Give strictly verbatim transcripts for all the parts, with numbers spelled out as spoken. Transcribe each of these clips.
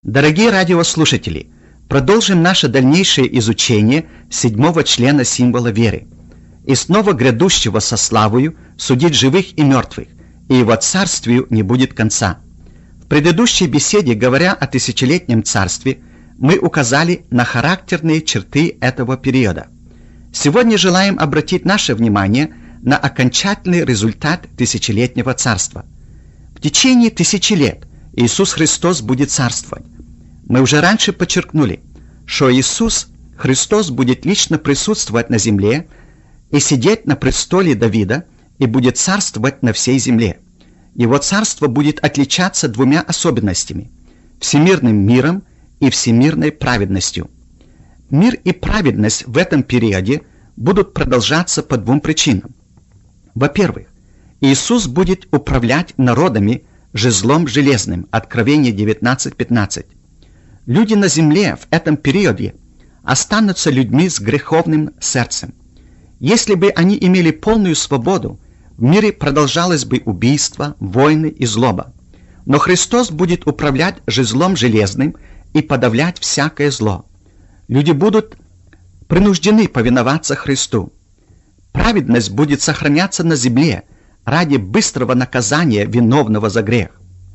Дорогие радиослушатели, продолжим наше дальнейшее изучение седьмого члена символа веры и снова грядущего со славою судить живых и мертвых, и его царствию не будет конца. В предыдущей беседе, говоря о тысячелетнем царстве, мы указали на характерные черты этого периода. Сегодня желаем обратить наше внимание на окончательный результат тысячелетнего царства. В течение тысячи лет Иисус Христос будет царствовать. Мы уже раньше подчеркнули, что Иисус Христос будет лично присутствовать на земле и сидеть на престоле Давида и будет царствовать на всей земле. Его царство будет отличаться двумя особенностями – всемирным миром и всемирной праведностью. Мир и праведность в этом периоде будут продолжаться по двум причинам. Во-первых, Иисус будет управлять народами жезлом железным, Откровение девятнадцать пятнадцать. Люди на земле в этом периоде останутся людьми с греховным сердцем. Если бы они имели полную свободу, в мире продолжалось бы убийство, войны и злоба. Но Христос будет управлять жезлом железным и подавлять всякое зло. Люди будут принуждены повиноваться Христу. Праведность будет сохраняться на земле ради быстрого наказания виновного за грех.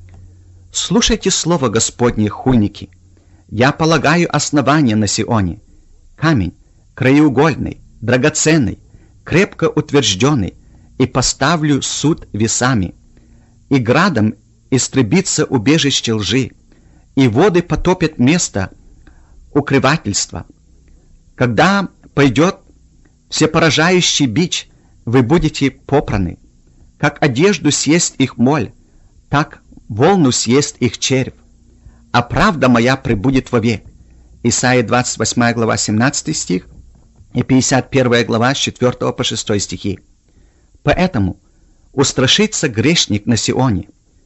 Слушайте слово Господне, хуйники. Я полагаю основание на Сионе, камень краеугольный, драгоценный, крепко утвержденный, и поставлю суд весами, и градом истребится убежище лжи, и воды потопят место укрывательства. Когда пойдет всепоражающий бич, вы будете попраны. Как одежду съест их моль, так волну съест их червь. А правда моя пребудет вовек. Исайя двадцать восьмая глава семнадцатый стих и пятьдесят первая глава с четвёртого по шестой стихи. Поэтому устрашится грешник на Сионе.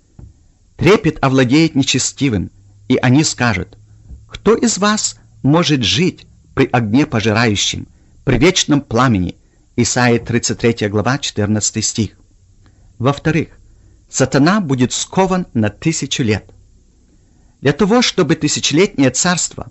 Трепет овладеет нечестивым, и они скажут: кто из вас может жить при огне пожирающем, при вечном пламени? Исайя тридцать третья глава четырнадцатый стих. Во-вторых, сатана будет скован на тысячу лет. Для того, чтобы тысячелетнее царство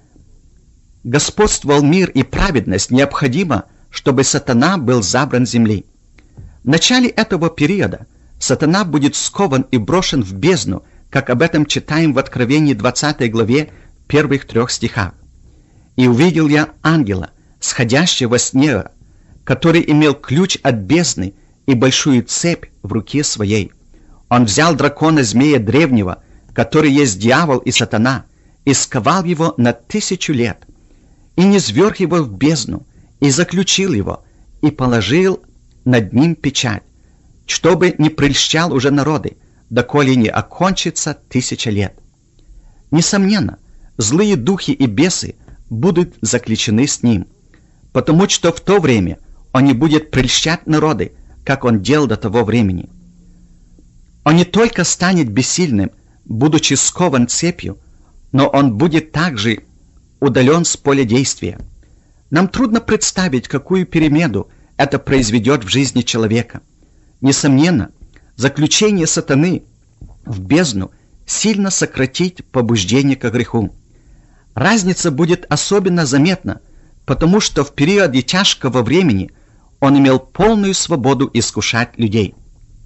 господствовал мир и праведность, необходимо, чтобы сатана был забран с земли. В начале этого периода сатана будет скован и брошен в бездну, как об этом читаем в Откровении двадцатой главе, первых трех стихах. «И увидел я ангела, сходящего во сне, который имел ключ от бездны и большую цепь в руке своей. Он взял дракона-змея древнего, который есть дьявол и сатана, и сковал его на тысячу лет, и низвёрг его в бездну, и заключил его, и положил над ним печать, чтобы не прельщал уже народы, доколе не окончится тысяча лет». Несомненно, злые духи и бесы будут заключены с ним, потому что в то время он не будет прельщать народы, как он делал до того времени. Он не только станет бессильным, будучи скован цепью, но он будет также удален с поля действия. Нам трудно представить, какую перемену это произведет в жизни человека. Несомненно, заключение сатаны в бездну сильно сократит побуждение к греху. Разница будет особенно заметна, потому что в периоде тяжкого времени он имел полную свободу искушать людей.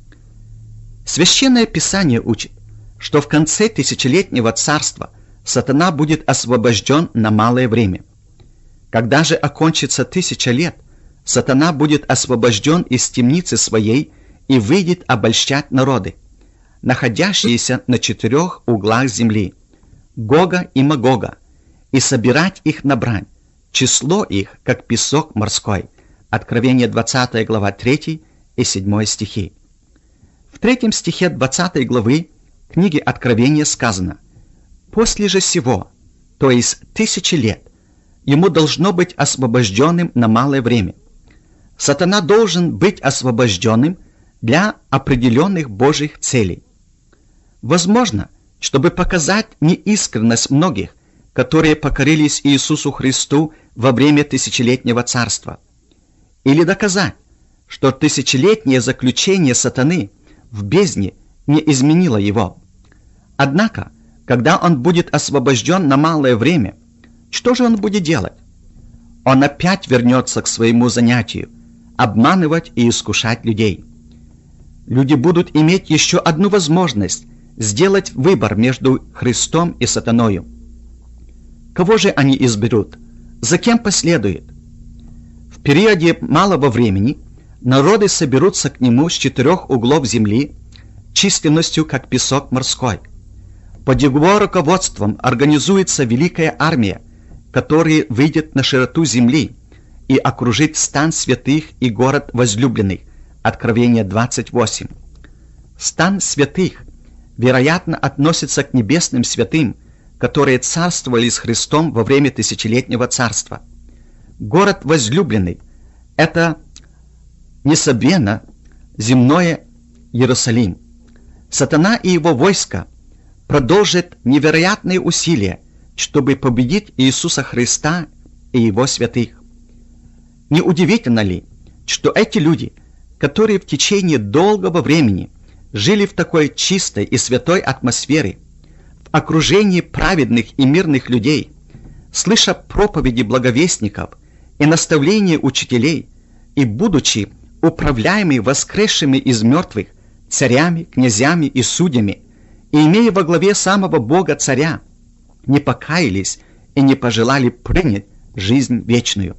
Священное Писание учит, что в конце тысячелетнего царства сатана будет освобожден на малое время. Когда же окончится тысяча лет, сатана будет освобожден из темницы своей и выйдет обольщать народы, находящиеся на четырех углах земли, Гога и Магога, и собирать их на брань, число их, как песок морской. Откровение двадцатая глава третий и седьмой стихи. В третьем стихе двадцатой главы книги Откровения сказано: «После же сего, то есть тысячи лет, ему должно быть освобожденным на малое время». Сатана должен быть освобожденным для определенных Божьих целей. Возможно, чтобы показать неискренность многих, которые покорились Иисусу Христу во время тысячелетнего царства, или доказать, что тысячелетнее заключение сатаны в бездне не изменило его. Однако когда он будет освобожден на малое время, что же он будет делать? Он опять вернется к своему занятию – обманывать и искушать людей. Люди будут иметь еще одну возможность сделать выбор между Христом и сатаною. Кого же они изберут? За кем последуют? В периоде малого времени народы соберутся к нему с четырех углов земли численностью, как песок морской. Под его руководством организуется великая армия, которая выйдет на широту земли и окружит стан святых и город возлюбленных. Откровение двадцать восемь. Стан святых, вероятно, относится к небесным святым, которые царствовали с Христом во время тысячелетнего царства. Город возлюбленный – это, несомненно, земное Иерусалим. Сатана и его войско продолжат невероятные усилия, чтобы победить Иисуса Христа и его святых. Неудивительно ли, что эти люди, которые в течение долгого времени жили в такой чистой и святой атмосфере, в окружении праведных и мирных людей, слыша проповеди благовестников и наставления учителей, и будучи управляемы воскресшими из мертвых царями, князьями и судьями, и имея во главе самого Бога царя, не покаялись и не пожелали принять жизнь вечную.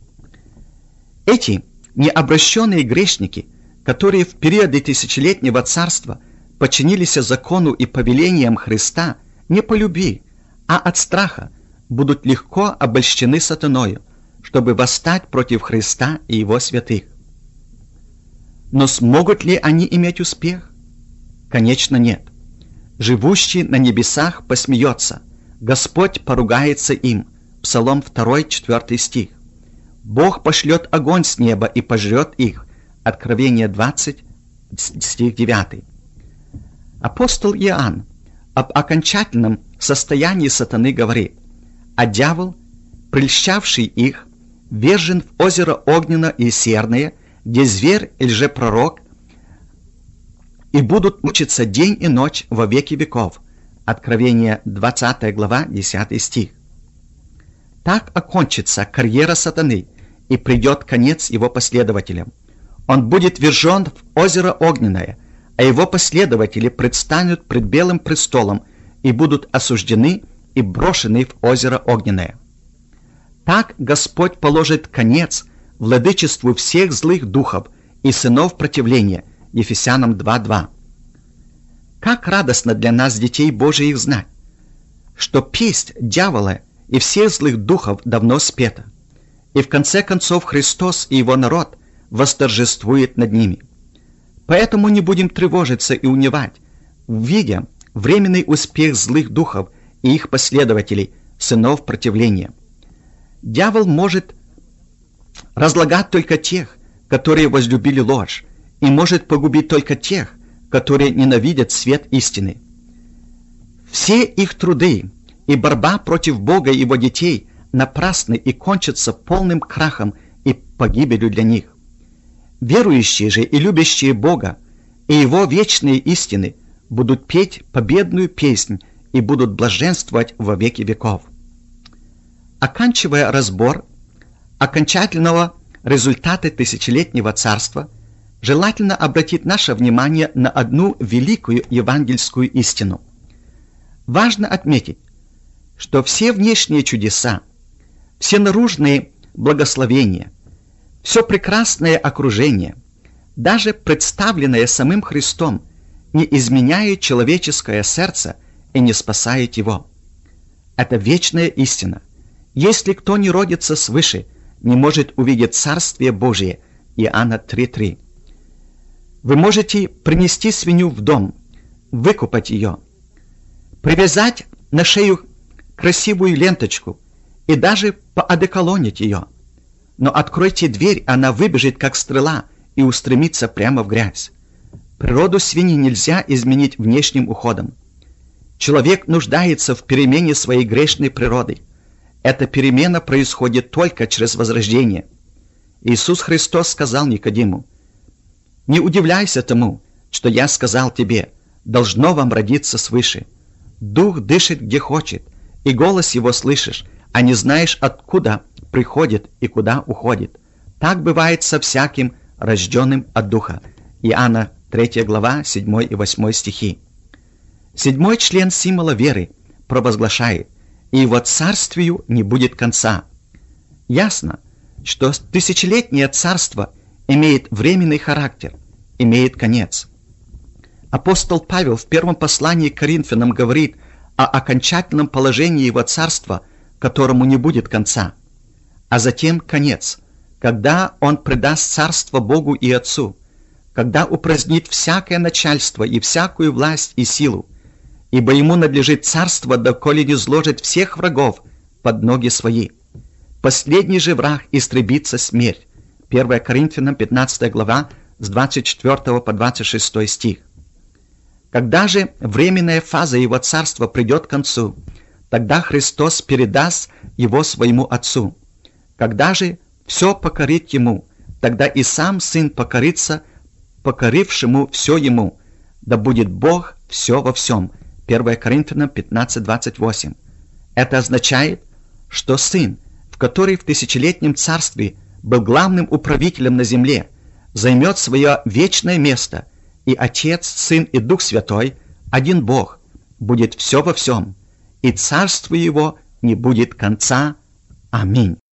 Эти необращенные грешники, которые в периоды тысячелетнего царства подчинились закону и повелениям Христа не по любви, а от страха, будут легко обольщены сатаною, чтобы восстать против Христа и его святых. Но смогут ли они иметь успех? Конечно, нет. Живущий на небесах посмеется, Господь поругается им. Псалом два, четвёртый стих. Бог пошлет огонь с неба и пожрет их. Откровение двадцать, стих девятый. Апостол Иоанн об окончательном состоянии сатаны говорит: «А дьявол, прельщавший их, вержен в озеро огненно и серное, где зверь и лжепророк, и будут мучиться день и ночь во веки веков». Откровение двадцатая глава, десятый стих. Так окончится карьера сатаны, и придет конец его последователям. Он будет вержен в озеро огненное, а его последователи предстанут пред белым престолом и будут осуждены и брошены в озеро огненное. Так Господь положит конец владычеству всех злых духов и сынов противления. Ефесянам два два. Как радостно для нас, детей Божиих, знать, что песнь дьявола и всех злых духов давно спета, и в конце концов Христос и его народ восторжествует над ними. Поэтому не будем тревожиться и унывать, видя временный успех злых духов и их последователей, сынов противления. Дьявол может разлагать только тех, которые возлюбили ложь, и может погубить только тех, которые ненавидят свет истины. Все их труды и борьба против Бога и его детей напрасны и кончатся полным крахом и погибелью для них. Верующие же и любящие Бога и его вечные истины будут петь победную песнь и будут блаженствовать во веки веков. Оканчивая разбор окончательного результата тысячелетнего царства, желательно обратить наше внимание на одну великую евангельскую истину. Важно отметить, что все внешние чудеса, все наружные благословения, все прекрасное окружение, даже представленное самим Христом, не изменяет человеческое сердце и не спасает его. Это вечная истина. Если кто не родится свыше, не может увидеть Царствие Божие. Иоанна три три. Вы можете принести свинью в дом, выкупать ее, привязать на шею красивую ленточку и даже поодеколонить ее. Но откройте дверь, она выбежит, как стрела, и устремится прямо в грязь. Природу свиньи нельзя изменить внешним уходом. Человек нуждается в перемене своей грешной природы. Эта перемена происходит только через возрождение. Иисус Христос сказал Никодиму: «Не удивляйся тому, что я сказал тебе, должно вам родиться свыше. Дух дышит где хочет, и голос его слышишь, а не знаешь, откуда приходит и куда уходит. Так бывает со всяким, рожденным от Духа. Иоанна третья глава, седьмой и восьмой стихи. Седьмой член символа веры провозглашает: «И его царствию не будет конца». Ясно, что тысячелетнее царство имеет временный характер, имеет конец. Апостол Павел в первом послании к Коринфянам говорит о окончательном положении его царства, которому не будет конца. А затем конец, когда он предаст царство Богу и Отцу, когда упразднит всякое начальство и всякую власть и силу, ибо ему надлежит царство, доколе не зложит всех врагов под ноги свои. Последний же враг истребится смерть. первое Коринфянам пятнадцатая глава с двадцать четвёртого по двадцать шестой стих. Когда же временная фаза его царства придет к концу, тогда Христос передаст его своему Отцу. Когда же все покорит ему, тогда и сам Сын покорится покорившему все ему. Да будет Бог все во всем. первое Коринфянам пятнадцать двадцать восемь. Это означает, что Сын, в который в тысячелетнем царстве был главным управителем на земле, займет свое вечное место, и Отец, Сын и Дух Святой, один Бог, будет все во всем, и царству его не будет конца. Аминь.